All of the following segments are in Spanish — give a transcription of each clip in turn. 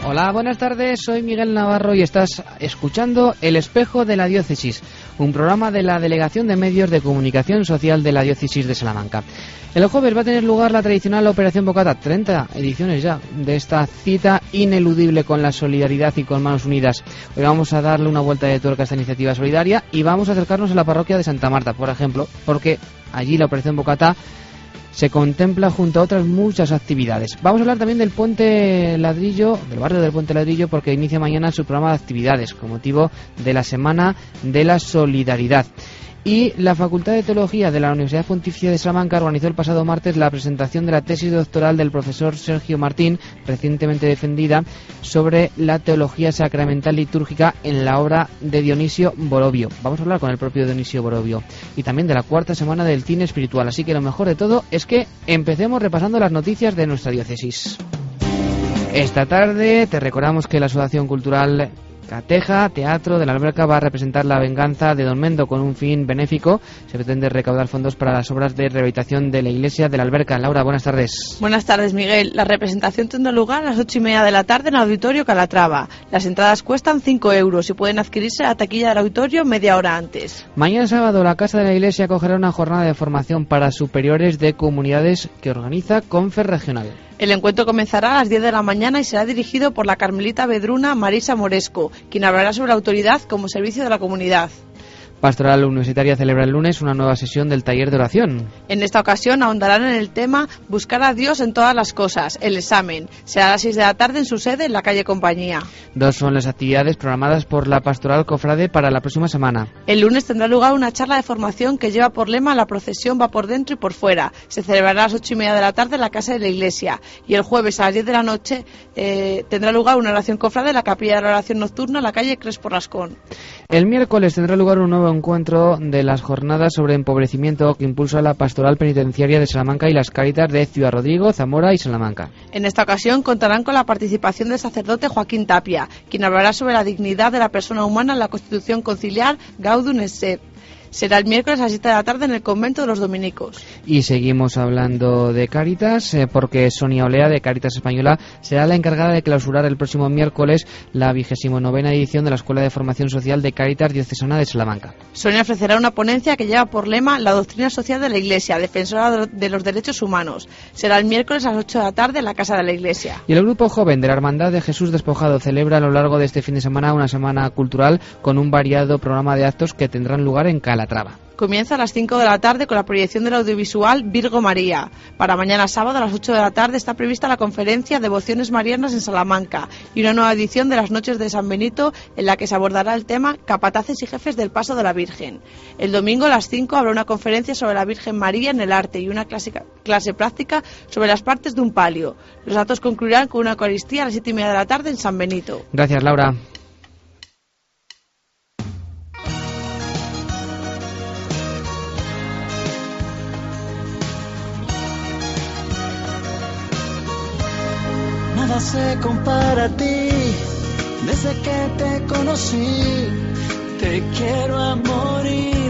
Hola, buenas tardes, soy Miguel Navarro y estás escuchando El Espejo de la Diócesis, un programa de la Delegación de Medios de Comunicación Social de la Diócesis de Salamanca. El jueves va a tener lugar la tradicional Operación Bocata, 30 ediciones ya de esta cita ineludible con la solidaridad y con manos unidas. Hoy vamos a darle una vuelta de tuerca a esta iniciativa solidaria y vamos a acercarnos a la parroquia de Santa Marta, por ejemplo, porque allí la Operación Bocata se contempla junto a otras muchas actividades. Vamos a hablar también del Puente Ladrillo, del barrio del Puente Ladrillo, porque inicia mañana su programa de actividades con motivo de la Semana de la Solidaridad. Y la Facultad de Teología de la Universidad Pontificia de Salamanca organizó el pasado martes la presentación de la tesis doctoral del profesor Sergio Martín, recientemente defendida, sobre la teología sacramental litúrgica en la obra de Dionisio Borovio. Vamos a hablar con el propio Dionisio Borovio y también de la cuarta semana del cine espiritual. Así que lo mejor de todo es que empecemos repasando las noticias de nuestra diócesis. Esta tarde te recordamos que la Asociación Cultural Cateja Teatro de la Alberca va a representar La venganza de Don Mendo con un fin benéfico. Se pretende recaudar fondos para las obras de rehabilitación de la iglesia de la Alberca. Laura, buenas tardes. Buenas tardes, Miguel. La representación tendrá lugar a las 8:30 de la tarde en el Auditorio Calatrava. Las entradas cuestan 5 euros y pueden adquirirse a la taquilla del auditorio media hora antes. Mañana sábado la Casa de la Iglesia acogerá una jornada de formación para superiores de comunidades que organiza Confer Regional. El encuentro comenzará a las 10 de la mañana y será dirigido por la carmelita vedruna Marisa Moresco, quien hablará sobre la autoridad como servicio de la comunidad. Pastoral Universitaria celebra el lunes una nueva sesión del taller de oración. En esta ocasión ahondarán en el tema Buscar a Dios en todas las cosas, el examen. Será a las 6 de la tarde en su sede en la calle Compañía. 2 son las actividades programadas por la Pastoral Cofrade para la próxima semana. El lunes tendrá lugar una charla de formación que lleva por lema La procesión va por dentro y por fuera. Se celebrará a las 8:30 de la tarde en la casa de la iglesia. Y el jueves a las 10 de la noche tendrá lugar una oración cofrade en la capilla de la oración nocturna en la calle Crespo Rascón. El miércoles tendrá lugar un nuevo encuentro de las jornadas sobre empobrecimiento que impulsa la Pastoral Penitenciaria de Salamanca y las Cáritas de Ciudad Rodrigo, Zamora y Salamanca. En esta ocasión contarán con la participación del sacerdote Joaquín Tapia, quien hablará sobre la dignidad de la persona humana en la Constitución Conciliar Gaudium et Spes. Será el miércoles a las 7 de la tarde en el convento de los dominicos. Y seguimos hablando de Cáritas, porque Sonia Olea, de Cáritas Española, será la encargada de clausurar el próximo miércoles la 29ª edición de la Escuela de Formación Social de Cáritas Diocesana de Salamanca. Sonia ofrecerá una ponencia que lleva por lema La doctrina social de la Iglesia, defensora de los derechos humanos. Será el miércoles a las 8 de la tarde en la casa de la Iglesia. Y el grupo joven de la Hermandad de Jesús Despojado celebra a lo largo de este fin de semana una semana cultural con un variado programa de actos que tendrán lugar en Calatrava. Comienza a las 5 de la tarde con la proyección del audiovisual Virgo María. Para mañana sábado a las 8 de la tarde está prevista la conferencia Devociones Marianas en Salamanca y una nueva edición de las Noches de San Benito en la que se abordará el tema Capataces y Jefes del Paso de la Virgen. El domingo a las 5 habrá una conferencia sobre la Virgen María en el arte y una clase práctica sobre las partes de un palio. Los actos concluirán con una Eucaristía a las 7:30 de la tarde en San Benito. Gracias, Laura. Nada se compara a ti, desde que te conocí, te quiero a morir.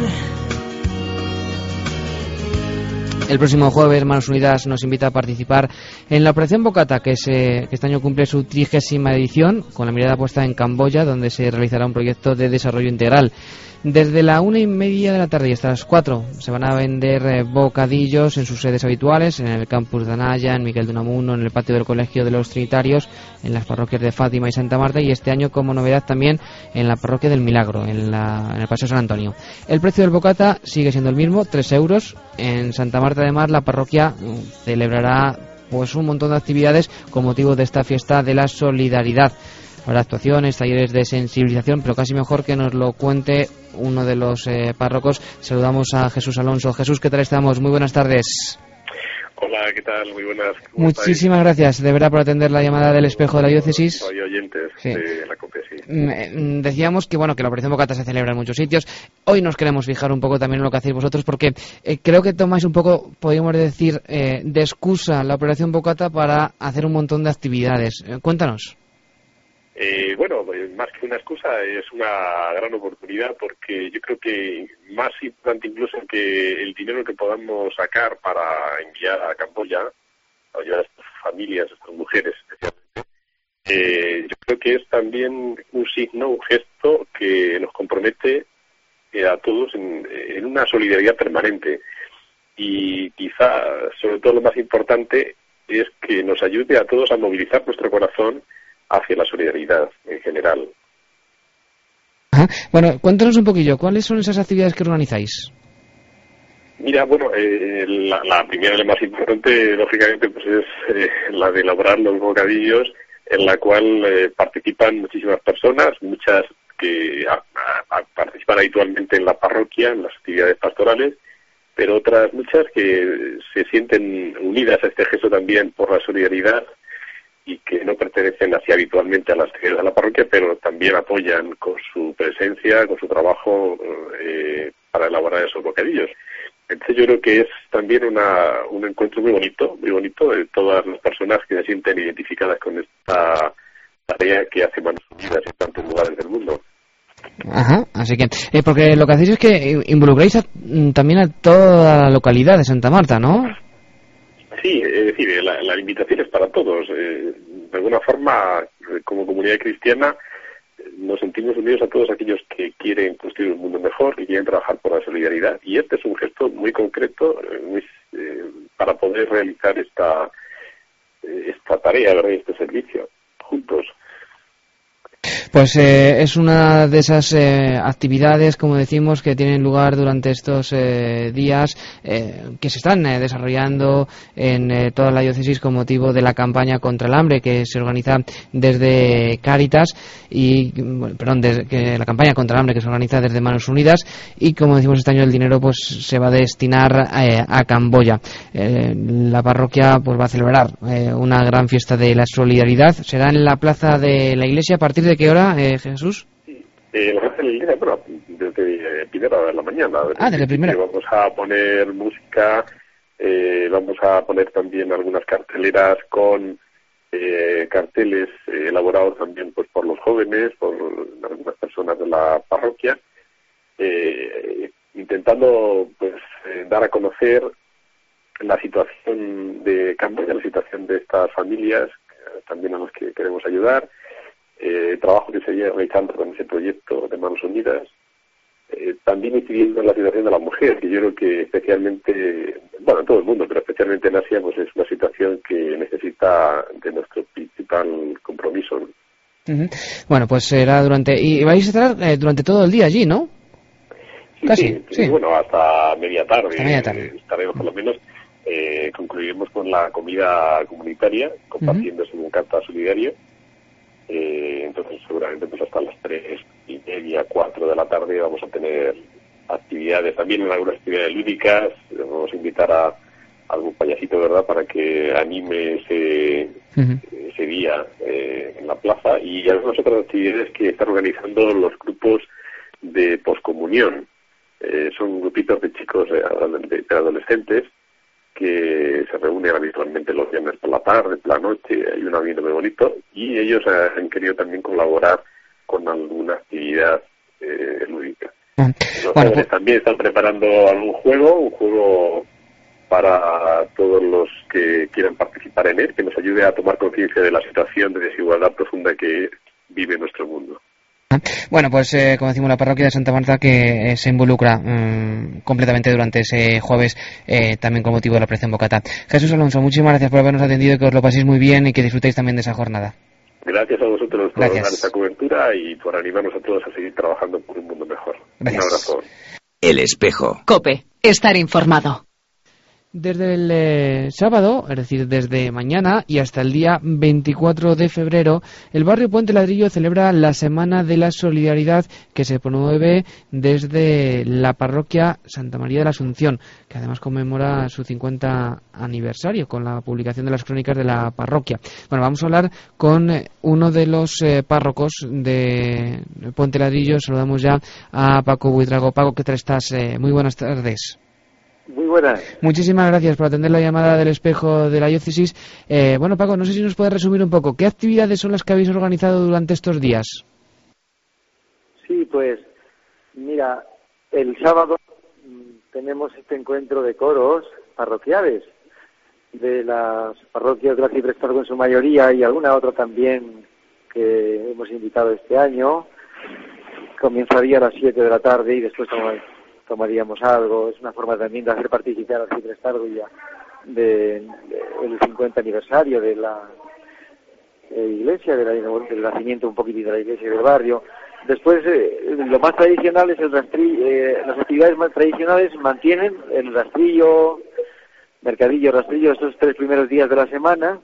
El próximo jueves Manos Unidas nos invita a participar en la Operación Bocata, que este año cumple su 30ª edición, con la mirada puesta en Camboya, donde se realizará un proyecto de desarrollo integral. Desde la 1:30 de la tarde y hasta las 4 se van a vender bocadillos en sus sedes habituales, en el campus de Anaya, en Miguel de Unamuno, en el patio del Colegio de los Trinitarios, en las parroquias de Fátima y Santa Marta, y este año como novedad también en la parroquia del Milagro, en el Paseo San Antonio. El precio del bocata sigue siendo el mismo, 3 euros. En Santa Marta además la parroquia celebrará pues un montón de actividades con motivo de esta fiesta de la solidaridad. Habrá actuaciones, talleres de sensibilización, pero casi mejor que nos lo cuente uno de los párrocos. Saludamos a Jesús Alonso. Jesús, ¿qué tal estamos? Muy buenas tardes. Hola, ¿qué tal? Muy buenas. Muchísimas gracias, de verdad, por atender la llamada del Espejo de la Diócesis. Soy oyentes de la COPE, sí. Decíamos que, bueno, que la Operación Bocata se celebra en muchos sitios. Hoy nos queremos fijar un poco también en lo que hacéis vosotros, porque creo que tomáis un poco, podríamos decir, de excusa la Operación Bocata para hacer un montón de actividades. Cuéntanos. Bueno, más que una excusa, es una gran oportunidad, porque yo creo que más importante incluso que el dinero que podamos sacar para enviar a Camboya, para ayudar a estas familias, a estas mujeres especialmente, yo que es también un signo, un gesto que nos compromete a todos en una solidaridad permanente. Y quizá, sobre todo lo más importante, es que nos ayude a todos a movilizar nuestro corazón hacia la solidaridad en general. Ajá. Bueno, cuéntanos un poquillo, ¿cuáles son esas actividades que organizáis? Mira, bueno, la primera y la más importante, lógicamente, pues es la de elaborar los bocadillos, en la cual participan muchísimas personas, muchas que participan habitualmente en la parroquia, en las actividades pastorales, pero otras muchas que se sienten unidas a este gesto también por la solidaridad y que no pertenecen así habitualmente a las actividades de la parroquia, pero también apoyan con su presencia, con su trabajo para elaborar esos bocadillos. Entonces yo creo que es también un encuentro muy bonito de todas las personas que se sienten identificadas con esta tarea que hace Manos Unidas en tantos lugares del mundo. Ajá, así que, porque lo que hacéis es que involucráis también a toda la localidad de Santa Marta, ¿no? Sí, es decir, la invitación es para todos. De alguna forma, como comunidad cristiana, nos sentimos unidos a todos aquellos que quieren construir un mundo mejor, que quieren trabajar por la solidaridad, y este es un gesto muy concreto para poder realizar esta tarea, ¿verdad? Este servicio juntos. Pues es una de esas actividades, como decimos, que tienen lugar durante estos días que se están desarrollando en toda la diócesis con motivo de la campaña contra el hambre que se organiza desde Cáritas la campaña contra el hambre que se organiza desde Manos Unidas, y como decimos este año el dinero pues se va a destinar a Camboya. La parroquia pues va a celebrar una gran fiesta de la solidaridad. Será en la plaza de la iglesia. ¿A partir de qué hora, Jesús? La plaza de la iglesia, bueno, desde primera de la mañana. Desde primera. Vamos a poner música, vamos a poner también algunas carteleras con carteles elaborados también pues por los jóvenes, por algunas personas de la parroquia, intentando pues dar a conocer la situación de Camboya, la situación de estas familias, también a los que queremos ayudar, el trabajo que se viene realizando con ese proyecto de Manos Unidas, también incidiendo en la situación de la mujer, que yo creo que especialmente, bueno, en todo el mundo, pero especialmente en Asia, pues es una situación que necesita de nuestro principal compromiso, ¿no? Uh-huh. Bueno, pues será y vais a estar durante todo el día allí, ¿no? Sí, bueno, hasta media tarde. Estaremos por lo menos, concluiremos con la comida comunitaria, compartiendo un carta solidario. Entonces seguramente pues hasta las 3:30, 4 de la tarde vamos a tener actividades, también en algunas actividades lúdicas. Vamos a invitar a algún payasito, ¿verdad?, para que anime ese día en la plaza, y algunas otras actividades que están organizando los grupos de poscomunión. Son grupitos de chicos, de adolescentes, que se reúnen habitualmente los viernes por la tarde, por la noche. Hay un ambiente muy bonito, y ellos han querido también colaborar con alguna actividad lúdica. Los jóvenes también están preparando algún un juego para todos los que quieran participar en él, que nos ayude a tomar conciencia de la situación de desigualdad profunda que vive nuestro mundo. Bueno, pues como decimos, la parroquia de Santa Marta que se involucra completamente durante ese jueves, también con motivo de la operación Bocata. Jesús Alonso, muchísimas gracias por habernos atendido y que os lo paséis muy bien y que disfrutéis también de esa jornada. Gracias a vosotros por dar esta cobertura y por animarnos a todos a seguir trabajando por un mundo mejor. Gracias. Un abrazo. El Espejo. COPE. Estar informado. Desde el sábado, es decir, desde mañana y hasta el día 24 de febrero, el barrio Puente Ladrillo celebra la Semana de la Solidaridad, que se promueve desde la parroquia Santa María de la Asunción, que además conmemora su 50 aniversario con la publicación de las crónicas de la parroquia. Bueno, vamos a hablar con uno de los párrocos de Puente Ladrillo. Saludamos ya a Paco Buitrago. Paco, ¿qué tal estás? Muy buenas tardes. Muy buenas. Muchísimas gracias por atender la llamada del Espejo de la Diócesis. Bueno, Paco, no sé si nos puedes resumir un poco. ¿Qué actividades son las que habéis organizado durante estos días? Sí, pues, mira, el sábado tenemos este encuentro de coros parroquiales de las parroquias de la Ciprestazgo en su mayoría y alguna otra también que hemos invitado este año. Comenzaría a las 7 de la tarde y después tomaríamos algo. Es una forma también de hacer participar al Ciprés Targuilla del 50 aniversario de la iglesia, del nacimiento un poquitín de la iglesia del barrio. Después, lo más tradicional es el rastrillo. Las actividades más tradicionales mantienen el rastrillo, mercadillo, rastrillo, estos 3 primeros días de la semana.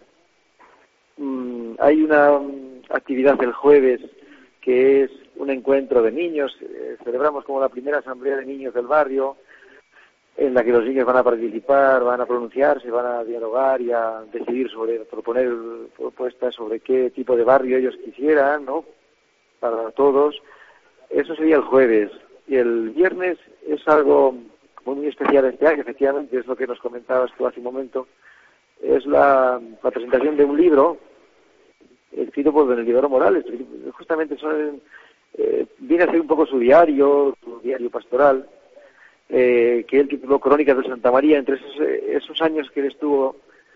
Hay una actividad el jueves que es un encuentro de niños. Celebramos como la primera asamblea de niños del barrio, en la que los niños van a participar, van a pronunciarse, van a dialogar y a decidir proponer propuestas sobre qué tipo de barrio ellos quisieran, ¿no? Para todos. Eso sería el jueves. Y el viernes es algo muy especial este año, efectivamente, es lo que nos comentabas tú hace un momento. Es la presentación de un libro escrito por don Elidoro Morales. Justamente viene a ser un poco su diario pastoral, que él tituló Crónicas de Santa María. Entre esos años que él estuvo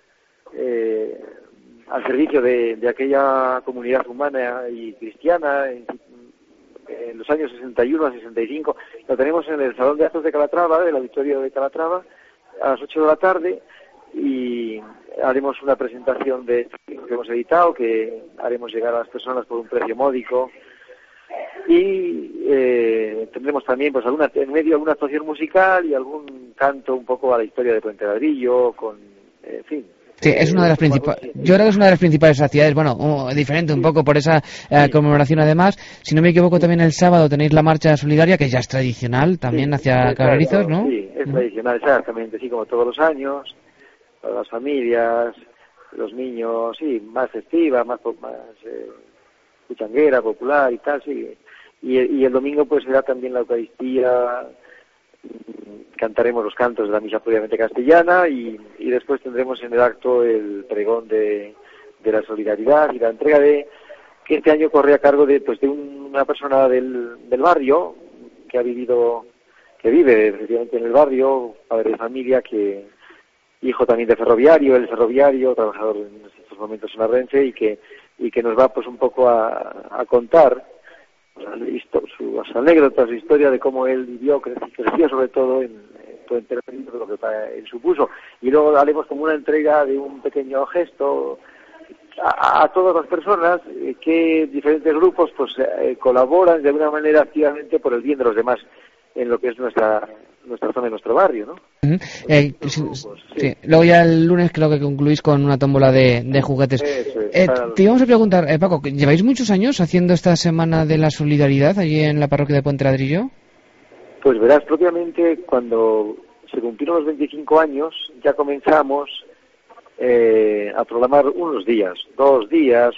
al servicio de aquella comunidad humana y cristiana, en los años 61 a 65, lo tenemos en el Salón de Actos de Calatrava, del Auditorio de Calatrava, a las 8 de la tarde, y haremos una presentación de este libro que hemos editado, que haremos llegar a las personas por un precio módico, y tendremos también pues en medio alguna actuación musical y algún canto un poco a la historia de Puente Ladrillo, en fin. Sí, es una de las principales. Yo creo que es una de las principales actividades, diferente un poco por esa conmemoración. Además, si no me equivoco, también el sábado tenéis la marcha solidaria, que ya es tradicional también hacia Cabrerizos, ¿no? Sí, es tradicional, exactamente, sí, como todos los años, para las familias, los niños, sí, más festiva, más puchanguera, popular y tal, sí. Y el domingo pues será también la Eucaristía. Cantaremos los cantos de la misa propiamente castellana y después tendremos en el acto el pregón de la solidaridad y la entrega que este año corre a cargo de una persona del barrio que vive efectivamente en el barrio, padre de familia, hijo también de ferroviario, trabajador en estos momentos en la Renfe y que nos va pues un poco a contar sus anécdotas, su historia de cómo él vivió, creció sobre todo en Puente Ladrillo, lo que él supuso. Y luego haremos como una entrega de un pequeño gesto a todas las personas que diferentes grupos pues colaboran de alguna manera activamente por el bien de los demás en lo que es nuestra zona, nuestro barrio, ¿no? Sí. Luego ya el lunes creo que concluís con una tómbola de juguetes. Te íbamos a preguntar, Paco, ¿lleváis muchos años haciendo esta semana de la solidaridad allí en la parroquia de Puente Ladrillo? Pues verás, propiamente cuando se cumplieron los 25 años ya comenzamos a programar unos días, 2 días,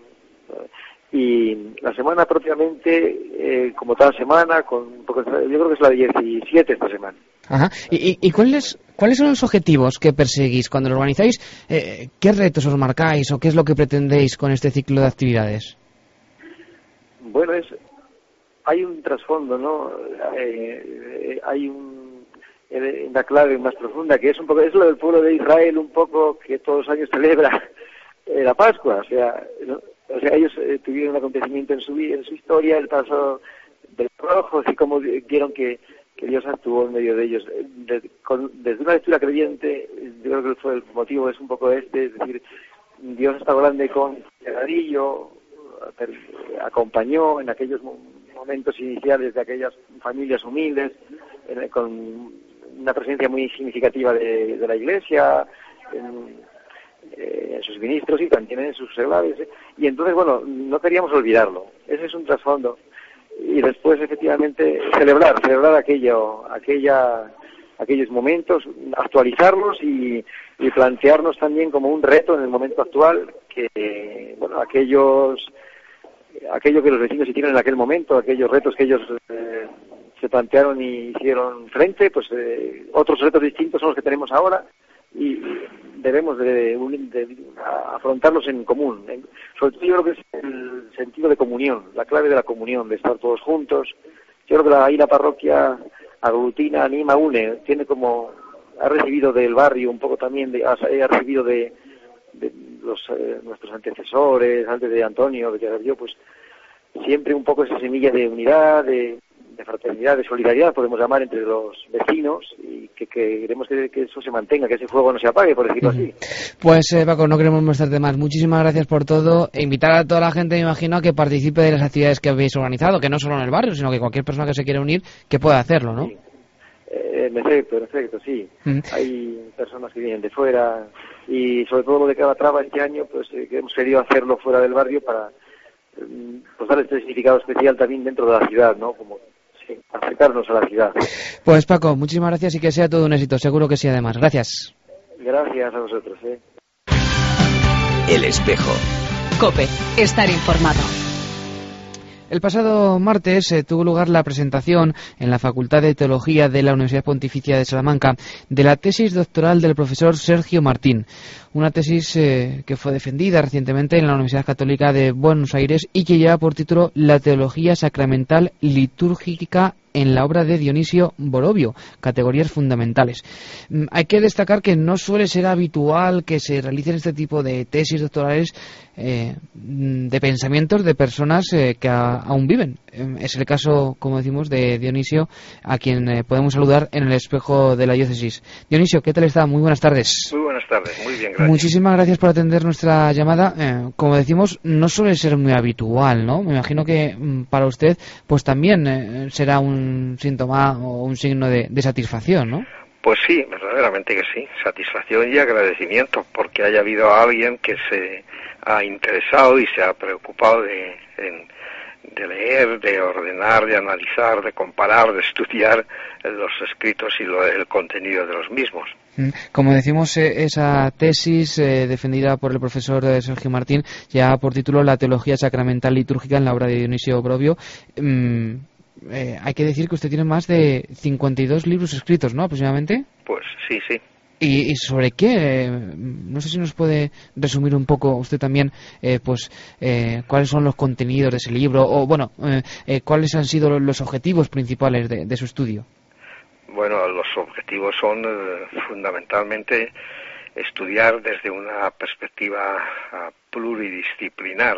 y la semana propiamente, como cada semana, yo creo que es la 17 esta semana. Ajá. ¿Y cuáles son los objetivos que perseguís cuando lo organizáis? ¿Qué retos os marcáis o qué es lo que pretendéis con este ciclo de actividades? Bueno, hay un trasfondo, ¿no? Hay una clave más profunda que es lo del pueblo de Israel, un poco que todos los años celebra la Pascua, o sea ellos tuvieron un acontecimiento en su historia, el paso de los rojos y cómo vieron que Dios actuó en medio de ellos. Desde una lectura creyente, yo creo que el motivo es un poco es decir, Dios está grande con Ladrillo, acompañó en aquellos momentos iniciales de aquellas familias humildes, con una presencia muy significativa de la Iglesia, en sus ministros y también en sus seglares, y entonces no queríamos olvidarlo. Ese es un trasfondo. Y después efectivamente celebrar aquellos momentos, actualizarlos y plantearnos también como un reto en el momento actual que aquello que los vecinos hicieron en aquel momento, aquellos retos que ellos se plantearon y hicieron frente, pues otros retos distintos son los que tenemos ahora y debemos de afrontarlos en común. Sobre todo yo creo que es el sentido de comunión, la clave de la comunión, de estar todos juntos. Yo creo que ahí la parroquia aglutina, anima, une, ha recibido del barrio un poco también, ha recibido de nuestros antecesores, antes de Antonio, de llegar yo, pues siempre un poco esa semilla de unidad, de fraternidad, de solidaridad, podemos llamar, entre los vecinos, y que queremos que eso se mantenga, que ese fuego no se apague, por decirlo así. Pues Paco, no queremos molestarte más. Muchísimas gracias por todo. E invitar a toda la gente, me imagino, a que participe de las actividades que habéis organizado, que no solo en el barrio, sino que cualquier persona que se quiera unir, que pueda hacerlo, ¿no? Sí. En efecto, sí. Hay personas que vienen de fuera, y sobre todo lo de Calatrava este año, pues que hemos querido hacerlo fuera del barrio para pues darle este significado especial también dentro de la ciudad, ¿no? Como acercarnos a la ciudad. Pues Paco, muchísimas gracias y que sea todo un éxito, seguro que sí, además. Gracias. Gracias a vosotros. El Espejo. COPE, estar informado. El pasado martes tuvo lugar la presentación en la Facultad de Teología de la Universidad Pontificia de Salamanca de la tesis doctoral del profesor Sergio Martín. Una tesis que fue defendida recientemente en la Universidad Católica de Buenos Aires y que lleva por título La teología sacramental litúrgica en la obra de Dionisio Borovio, categorías fundamentales. Hay que destacar que no suele ser habitual que se realicen este tipo de tesis doctorales de pensamientos de personas que aún viven. Es el caso, como decimos, de Dionisio, a quien podemos saludar en el espejo de la diócesis. Dionisio, ¿qué tal está? Muy buenas tardes. Muy buenas tardes, muy bien, gracias. Muchísimas gracias por atender nuestra llamada. Como decimos, no suele ser muy habitual, ¿no? Me imagino que para usted pues también será un síntoma o un signo de satisfacción, ¿no? Pues sí, verdaderamente que sí. Satisfacción y agradecimiento porque haya habido alguien que se ha interesado y se ha preocupado de leer, de ordenar, de analizar, de comparar, de estudiar los escritos y el contenido de los mismos. Como decimos, esa tesis defendida por el profesor Sergio Martín lleva por título La teología sacramental litúrgica en la obra de Dionisio Borovio. Hay que decir que usted tiene más de 52 libros escritos, ¿no?, aproximadamente. Pues sí. ¿Y sobre qué? No sé si nos puede resumir un poco usted también, cuáles son los contenidos de ese libro, o bueno, cuáles han sido los objetivos principales de su estudio. Bueno, los objetivos son fundamentalmente estudiar desde una perspectiva pluridisciplinar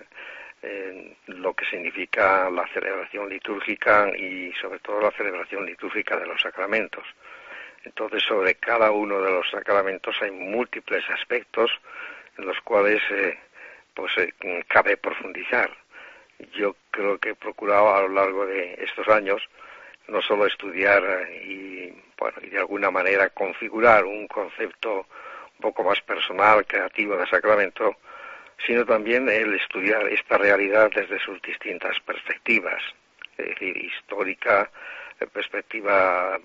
lo que significa la celebración litúrgica y sobre todo la celebración litúrgica de los sacramentos. Entonces, sobre cada uno de los sacramentos hay múltiples aspectos en los cuales cabe profundizar. Yo creo que he procurado a lo largo de estos años no solo estudiar y de alguna manera configurar un concepto un poco más personal, creativo de sacramento, sino también el estudiar esta realidad desde sus distintas perspectivas, es decir, histórica, perspectiva,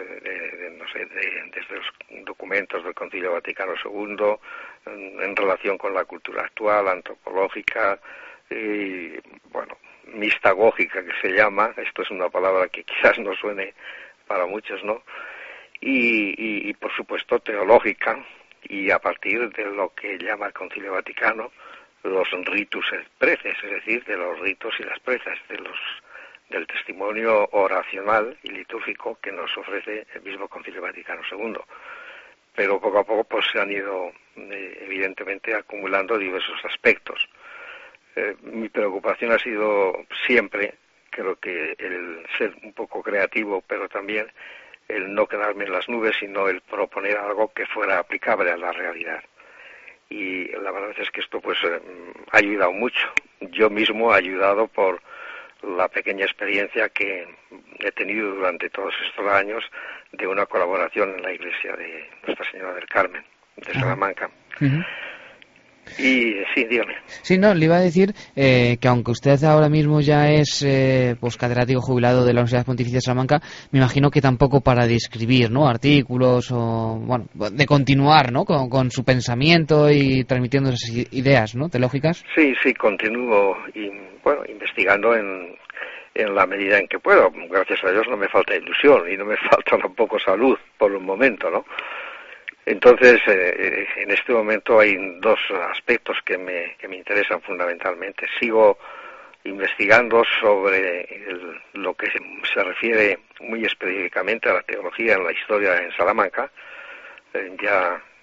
desde los documentos del Concilio Vaticano II, en relación con la cultura actual, antropológica y, mistagógica, que se llama. Esto es una palabra que quizás no suene para muchos, ¿no? Y por supuesto teológica, y a partir de lo que llama el Concilio Vaticano los ritus et preces, es decir, de los ritos y las preces, del testimonio oracional y litúrgico que nos ofrece el mismo Concilio Vaticano II. Pero poco a poco se han ido evidentemente acumulando diversos aspectos. Mi preocupación ha sido siempre, creo que el ser un poco creativo, pero también el no quedarme en las nubes, sino el proponer algo que fuera aplicable a la realidad. Y la verdad es que esto ha ayudado mucho. Yo mismo he ayudado por la pequeña experiencia que he tenido durante todos estos años de una colaboración en la iglesia de Nuestra Señora del Carmen, de Salamanca. Uh-huh. Y sí, dígame. Sí, no, le iba a decir que aunque usted ahora mismo ya es catedrático jubilado de la Universidad Pontificia de Salamanca, me imagino que tampoco para de escribir, ¿no?, artículos o, de continuar, ¿no?, con su pensamiento y transmitiendo esas ideas, ¿no?, teológicas. Sí, continúo investigando en la medida en que puedo. Gracias a Dios no me falta ilusión y no me falta tampoco salud por un momento, ¿no? Entonces, en este momento hay dos aspectos que me interesan fundamentalmente. Sigo investigando sobre lo que se refiere muy específicamente a la teología en la historia en Salamanca. Ya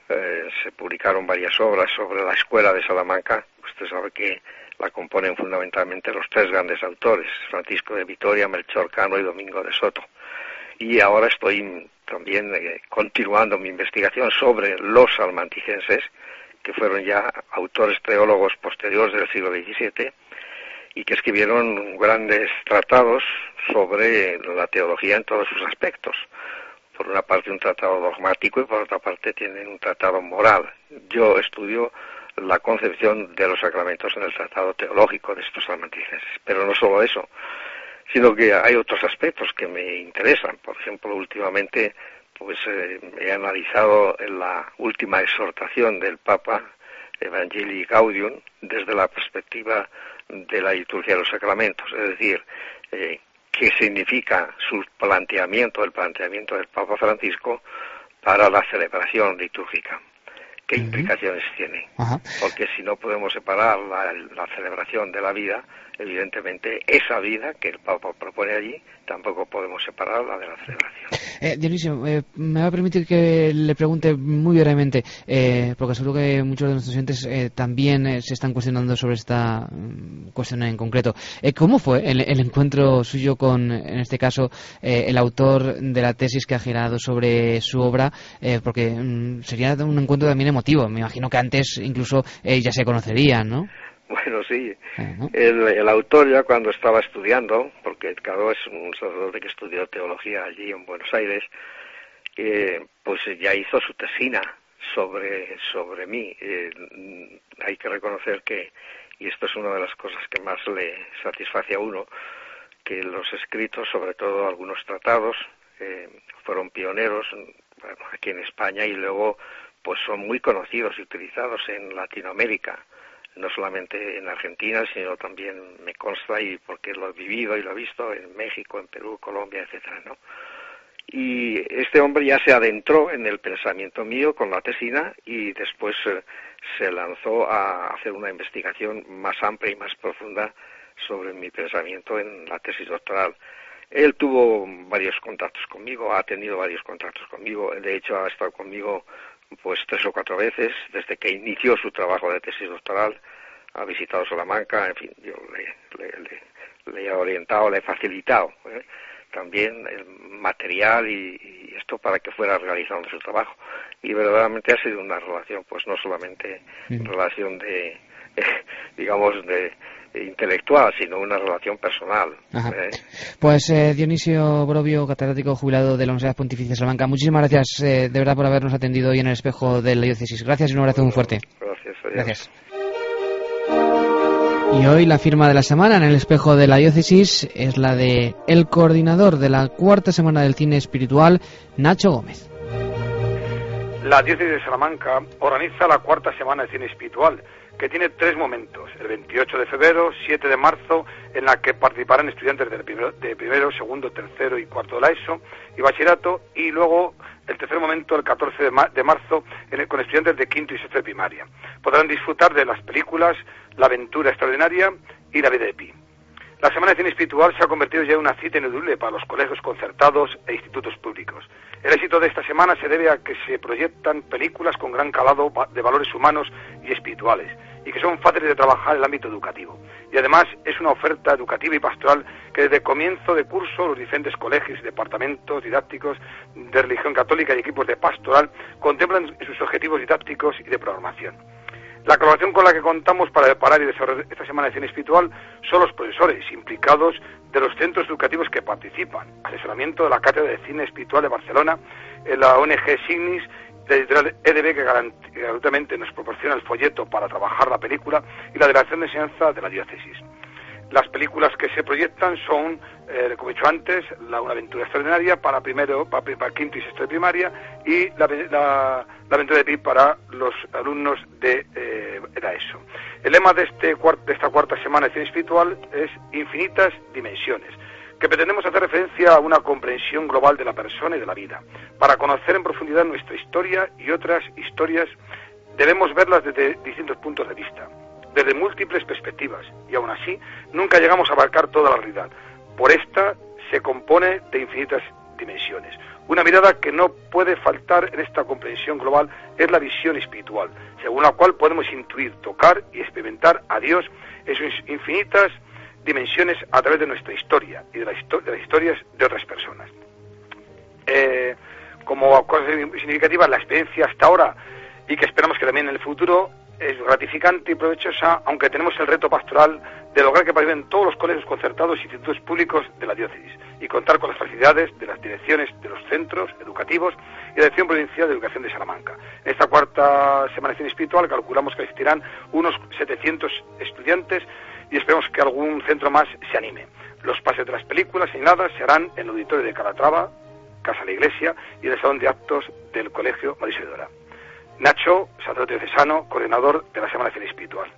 se publicaron varias obras sobre la escuela de Salamanca. Usted sabe que la componen fundamentalmente los tres grandes autores, Francisco de Vitoria, Melchor Cano y Domingo de Soto. Y ahora estoy también continuando mi investigación sobre los salmanticenses, que fueron ya autores teólogos posteriores del siglo XVII y que escribieron grandes tratados sobre la teología en todos sus aspectos. Por una parte un tratado dogmático y por otra parte tienen un tratado moral. Yo estudio la concepción de los sacramentos en el tratado teológico de estos salmanticenses. Pero no solo eso, sino que hay otros aspectos que me interesan. Por ejemplo, últimamente he analizado la última exhortación del Papa, Evangelii Gaudium, desde la perspectiva de la liturgia de los sacramentos, es decir, qué significa su planteamiento, el planteamiento del Papa Francisco para la celebración litúrgica. ¿Qué implicaciones tiene? Porque si no podemos separar la celebración de la vida, evidentemente esa vida que el Papa propone allí, tampoco podemos separarla de la celebración. Dionisio, me va a permitir que le pregunte muy brevemente, porque seguro que muchos de nuestros oyentes también se están cuestionando sobre esta cuestión en concreto. ¿Cómo fue el encuentro suyo con, en este caso, el autor de la tesis que ha girado sobre su obra? Porque sería un encuentro también emotivo. Me imagino que antes incluso ya se conocerían, ¿no? Bueno, sí. El autor ya cuando estaba estudiando, porque claro, es un sacerdote que estudió teología allí en Buenos Aires, pues ya hizo su tesina sobre mí. Hay que reconocer que, y esto es una de las cosas que más le satisface a uno, que los escritos, sobre todo algunos tratados, fueron pioneros aquí en España y luego pues son muy conocidos y utilizados en Latinoamérica. No solamente en Argentina, sino también me consta, y porque lo he vivido y lo he visto, en México, en Perú, Colombia, etcétera, ¿no? Y este hombre ya se adentró en el pensamiento mío con la tesina y después se lanzó a hacer una investigación más amplia y más profunda sobre mi pensamiento en la tesis doctoral. Él tuvo varios contactos conmigo, ha tenido varios contactos conmigo, de hecho ha estado conmigo pues 3 o 4 veces desde que inició su trabajo de tesis doctoral. Ha visitado Salamanca, en fin, yo le he orientado, le he facilitado también el material y esto para que fuera realizando su trabajo. Y verdaderamente ha sido una relación, pues no solamente relación de intelectual, sino una relación personal. Pues Dionisio Borovio, catedrático jubilado de la Universidad Pontificia de Salamanca, muchísimas gracias de verdad por habernos atendido hoy en el espejo de la diócesis. Gracias y un abrazo muy fuerte. Gracias. Y hoy la firma de la semana en el espejo de la diócesis es la de el coordinador de la 4ª semana del cine espiritual, Nacho Gómez. La diócesis de Salamanca organiza la 4ª semana de cine espiritual, que tiene 3 momentos: el 28 de febrero, 7 de marzo, en la que participarán estudiantes de primero, segundo, tercero y cuarto de la ESO y bachillerato, y luego el tercer momento, el 14 de marzo, con estudiantes de quinto y sexto de primaria. Podrán disfrutar de las películas La aventura extraordinaria y La vida de Pi. La Semana de Cine Espiritual se ha convertido ya en una cita ineludible para los colegios concertados e institutos públicos. El éxito de esta semana se debe a que se proyectan películas con gran calado de valores humanos y espirituales, y que son fáciles de trabajar en el ámbito educativo. Y además es una oferta educativa y pastoral que desde el comienzo de curso los diferentes colegios y departamentos didácticos de religión católica y equipos de pastoral contemplan sus objetivos didácticos y de programación. La colaboración con la que contamos para preparar y desarrollar esta Semana de Cine Espiritual son los profesores implicados de los centros educativos que participan, asesoramiento de la Cátedra de Cine Espiritual de Barcelona, la ONG Signis, la editorial EDB, que gratuitamente nos proporciona el folleto para trabajar la película, y la Delegación de Enseñanza de la Diócesis. Las películas que se proyectan son, como he dicho antes, Una aventura extraordinaria para quinto y sexto de primaria, y la aventura de Pi para los alumnos de la ESO. El lema de esta 4ª semana de cine espiritual es Infinitas Dimensiones, que pretendemos hacer referencia a una comprensión global de la persona y de la vida. Para conocer en profundidad nuestra historia y otras historias, debemos verlas desde distintos puntos de vista, desde múltiples perspectivas, y aún así nunca llegamos a abarcar toda la realidad. Por esta se compone de infinitas dimensiones. Una mirada que no puede faltar en esta comprensión global es la visión espiritual, según la cual podemos intuir, tocar y experimentar a Dios en sus infinitas dimensiones a través de nuestra historia y de las historias de otras personas. Como cosa significativa, la experiencia hasta ahora, y que esperamos que también en el futuro, es gratificante y provechosa, aunque tenemos el reto pastoral de lograr que participen todos los colegios concertados y institutos públicos de la diócesis y contar con las facilidades de las direcciones de los centros educativos y la Dirección Provincial de Educación de Salamanca. En esta cuarta Semana de Acción Espiritual calculamos que asistirán unos 700 estudiantes y esperemos que algún centro más se anime. Los pases de las películas señaladas se harán en el auditorio de Calatrava, Casa de la Iglesia, y en el salón de actos del Colegio María Isidora. Nacho, sacerdote diocesano, coordinador de la Semana de Acción Espiritual.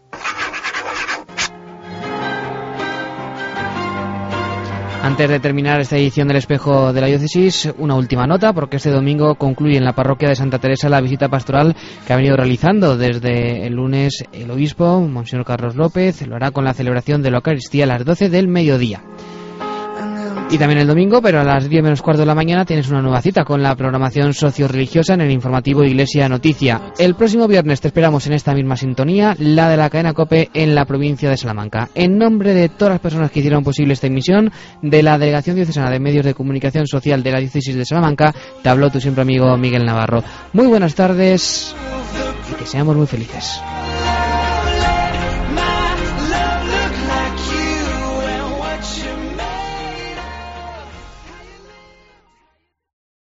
Antes de terminar esta edición del Espejo de la Diócesis, una última nota, porque este domingo concluye en la parroquia de Santa Teresa la visita pastoral que ha venido realizando desde el lunes el obispo, Monseñor Carlos López. Lo hará con la celebración de la Eucaristía a las 12 del mediodía. Y también el domingo, pero a las 10 menos cuarto de la mañana, tienes una nueva cita con la programación socio-religiosa en el informativo Iglesia Noticia. El próximo viernes te esperamos en esta misma sintonía, la de la cadena COPE en la provincia de Salamanca. En nombre de todas las personas que hicieron posible esta emisión, de la Delegación Diocesana de Medios de Comunicación Social de la Diócesis de Salamanca, te habló tu siempre amigo Miguel Navarro. Muy buenas tardes y que seamos muy felices.